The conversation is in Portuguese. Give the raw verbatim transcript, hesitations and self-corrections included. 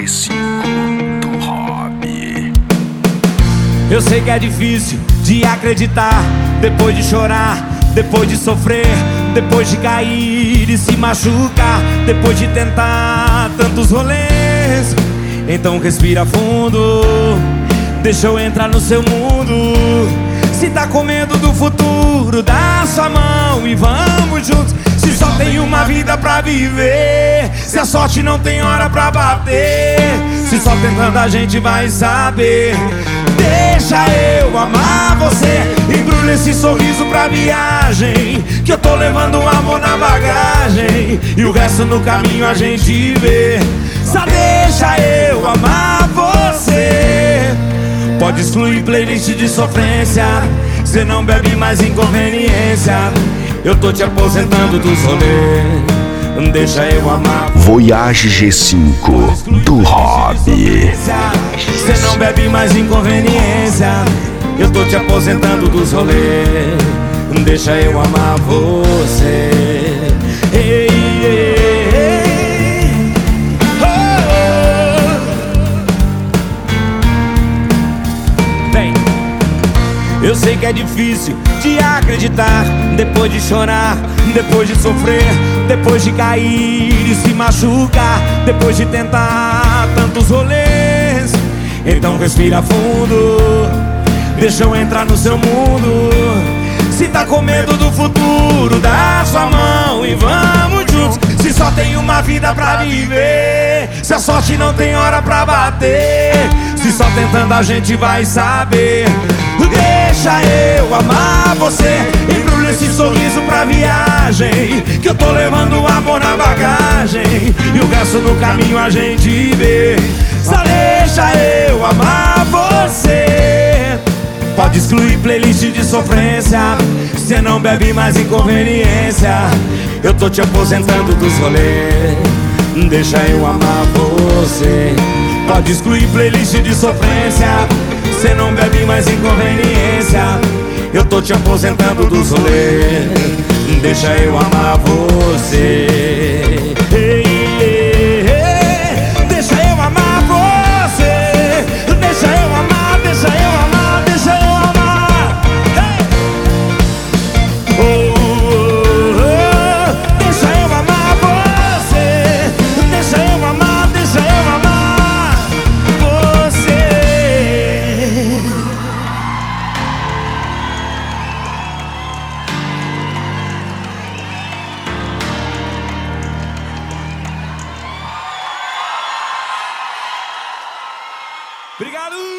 G cinco do Hobby. Eu sei que é difícil de acreditar, depois de chorar, depois de sofrer, depois de cair e se machucar, depois de tentar tantos rolês. Então respira fundo, deixa eu entrar no seu mundo. Se tá com medo do futuro, dá sua mão e vamos juntos. Se só tem uma vida pra viver, se a sorte não tem hora pra bater, se só tentando a gente vai saber. Deixa eu amar você, embrulha esse sorriso pra viagem, que eu tô levando um amor na bagagem, e o resto no caminho a gente vê. Só deixa eu amar você. Pode excluir playlist de sofrência, cê não bebe mais inconveniência. Eu tô te aposentando dos rolês, deixa eu amar. Voyage G cinco do Hobby. Cê não bebe mais inconveniência. Eu tô te aposentando dos rolês, deixa eu amar você. Ei, ei, ei. Oh, oh. Bem, eu sei que é difícil de acreditar, depois de chorar, depois de sofrer, depois de cair e se machucar, depois de tentar tantos rolês. Então respira fundo, deixa eu entrar no seu mundo. Se tá com medo do futuro, dá sua mão e vamos juntos. Se só tem uma vida pra viver, se a sorte não tem hora pra bater, se só tentando a gente vai saber. Deixa eu amar você, embrulha esse sorriso pra viagem, que eu tô levando o amor na bagagem, e o resto no caminho a gente vê. Só deixa eu amar você. Pode excluir playlist de sofrência, cê não bebe mais inconveniência. Eu tô te aposentando dos rolês, deixa eu amar você. Pode excluir playlist de sofrência, cê não bebe mais inconveniência. Eu tô te aposentando dos rolês, deixa eu amar você. Ei, ei, ei. Deixa eu amar você, deixa eu amar, deixa eu amar, deixa eu amar. Hey. Oh, oh, oh. Deixa eu amar você, deixa eu amar, deixa eu amar você. Obrigado!